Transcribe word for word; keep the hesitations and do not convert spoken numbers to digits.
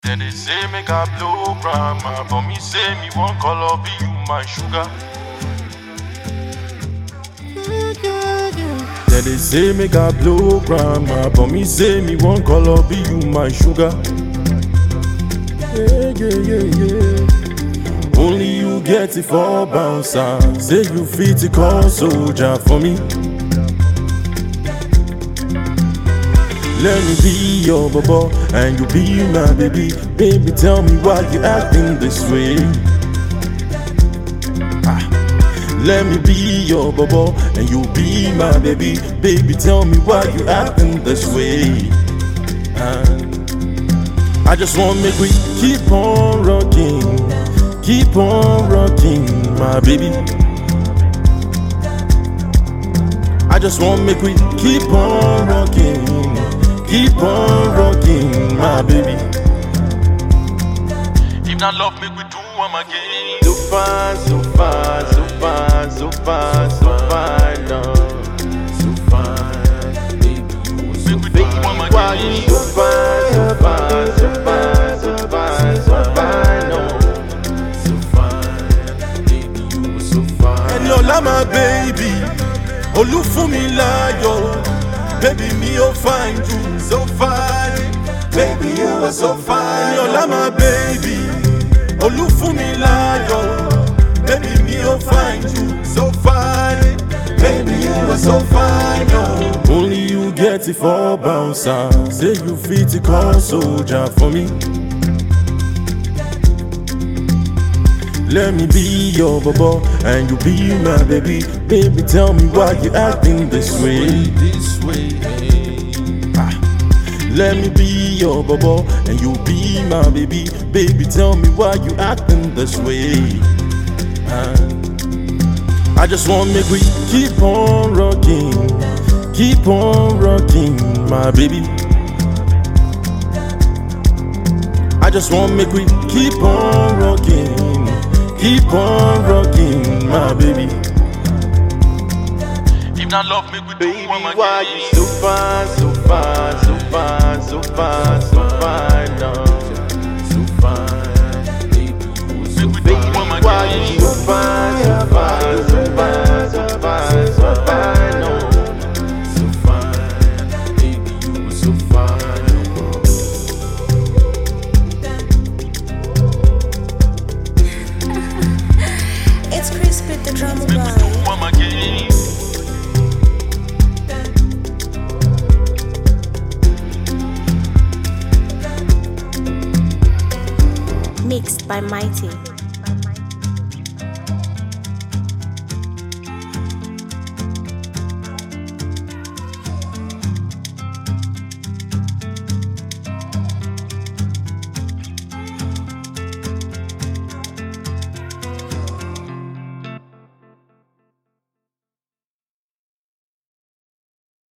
Then they say make I blow grandma, but me say me one color be you my sugar. Then they say make I blow grandma, but me say me one color be you my sugar. Yeah, yeah, yeah, yeah. Only you get it for bouncer. Say you fit to call soldier for me. Let me be your baba and you be my baby. Baby, tell me why you acting this way. Ah. Let me be your baba and you be my baby. Baby, tell me why you acting this way. Ah. I just want make we keep on rocking, keep on rocking, my baby. I just want make we keep on rocking, keep on rocking, my baby. If not love, make we do one again. So fine, so fine, so fine, so fine, so fine, love. So fine, baby, you so fine. Why you so fine, so fine, so fine, so fine, so fine, love. So fine, baby, you so fine. And you're my baby, Olufunmilayo. Baby, me oh find you so fine. Baby, you are so fine. You're my baby, Olufunmilayo. Baby, me oh find you so fine. Baby, you are so fine. Oh. Only you get it for bouncer. Say you fit to call soldier for me. Let me be your baba and you be my baby. Baby, tell me why you acting this way. This way, hey. Ah. Let me be your baba and you be my baby. Baby, tell me why you acting this way. Ah. I just want make we keep on rocking, keep on rocking, my baby. I just want make we keep on rocking, keep on rocking, my baby. If not love, make we do baby, one again. Why you so fine, so fine, so fine, so fine, so fine, love. So fine, baby, you so fine. Baby, why you so fine, so fine, so fine, so fine, so fine, love. So fine, baby, you so fine, love. It's Crispy the drama guy. Mixed by Mighty.